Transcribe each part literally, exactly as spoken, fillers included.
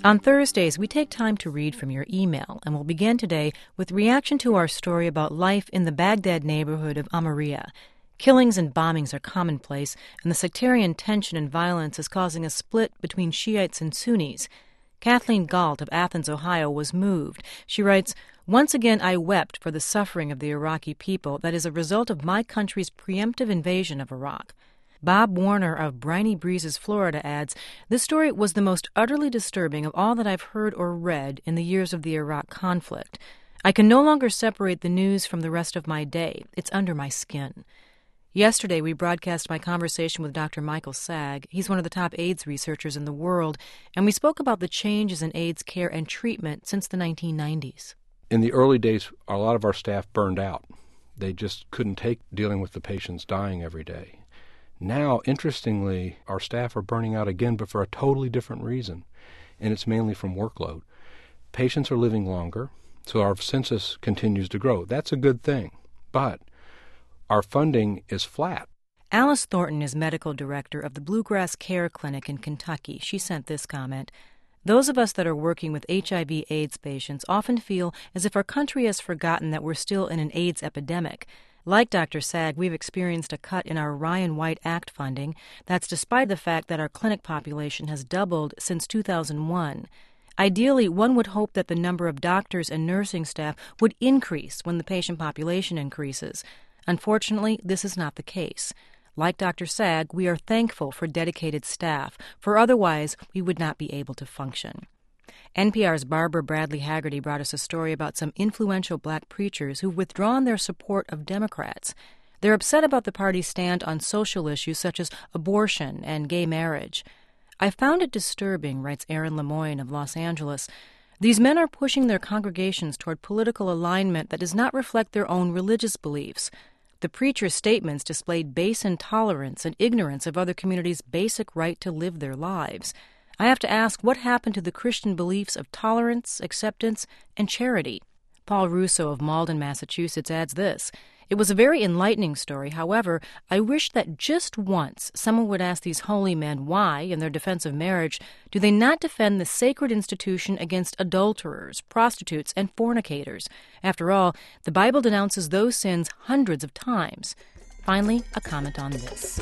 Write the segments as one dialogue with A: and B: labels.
A: On Thursdays, we take time to read from your email, and we'll begin today with reaction to our story about life in the Baghdad neighborhood of Amaria. Killings and bombings are commonplace, and the sectarian tension and violence is causing a split between Shiites and Sunnis. Kathleen Galt of Athens, Ohio, was moved. She writes, "Once again I wept for the suffering of the Iraqi people that is a result of my country's preemptive invasion of Iraq." Bob Warner of Briny Breezes, Florida adds, "This story was the most utterly disturbing of all that I've heard or read in the years of the Iraq conflict. I can no longer separate the news from the rest of my day. It's under my skin." Yesterday, we broadcast my conversation with Doctor Michael Sagg. He's one of the top AIDS researchers in the world, and we spoke about the changes in AIDS care and treatment since the nineteen nineties.
B: In the early days, a lot of our staff burned out. They just couldn't take dealing with the patients dying every day. Now, interestingly, our staff are burning out again, but for a totally different reason, and it's mainly from workload. Patients are living longer, so our census continues to grow. That's a good thing, but our funding is flat.
A: Alice Thornton is medical director of the Bluegrass Care Clinic in Kentucky. She sent this comment. "Those of us that are working with H I V AIDS patients often feel as if our country has forgotten that we're still in an AIDS epidemic. Like Doctor Sagg, we've experienced a cut in our Ryan White Act funding. That's despite the fact that our clinic population has doubled since two thousand one. Ideally, one would hope that the number of doctors and nursing staff would increase when the patient population increases. Unfortunately, this is not the case. Like Doctor Sagg, we are thankful for dedicated staff, for otherwise we would not be able to function." N P R's Barbara Bradley Haggerty brought us a story about some influential black preachers who've withdrawn their support of Democrats. They're upset about the party's stand on social issues such as abortion and gay marriage. "I found it disturbing," writes Aaron Lemoyne of Los Angeles. "These men are pushing their congregations toward political alignment that does not reflect their own religious beliefs. The preacher's statements displayed base intolerance and ignorance of other communities' basic right to live their lives. I have to ask, what happened to the Christian beliefs of tolerance, acceptance, and charity?" Paul Russo of Malden, Massachusetts adds this, "It was a very enlightening story. However, I wish that just once someone would ask these holy men why, in their defense of marriage, do they not defend the sacred institution against adulterers, prostitutes, and fornicators? After all, the Bible denounces those sins hundreds of times." Finally, a comment on this.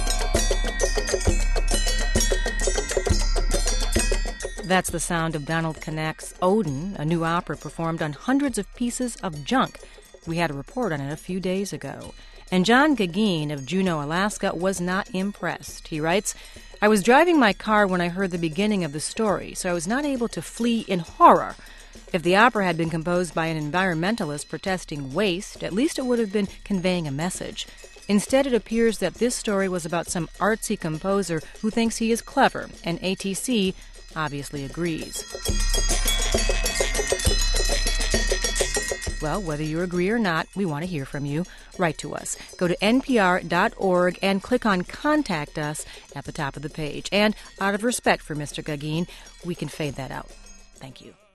A: That's the sound of Donald Knack's Odin, a new opera performed on hundreds of pieces of junk. We had a report on it a few days ago. And John Gagin of Juneau, Alaska, was not impressed. He writes, "I was driving my car when I heard the beginning of the story, so I was not able to flee in horror. If the opera had been composed by an environmentalist protesting waste, at least it would have been conveying a message. Instead, it appears that this story was about some artsy composer who thinks he is clever, and A T C obviously agrees." Well, whether you agree or not, we want to hear from you. Write to us. Go to N P R dot org and click on Contact Us at the top of the page. And out of respect for Mister Gagin, we can fade that out. Thank you.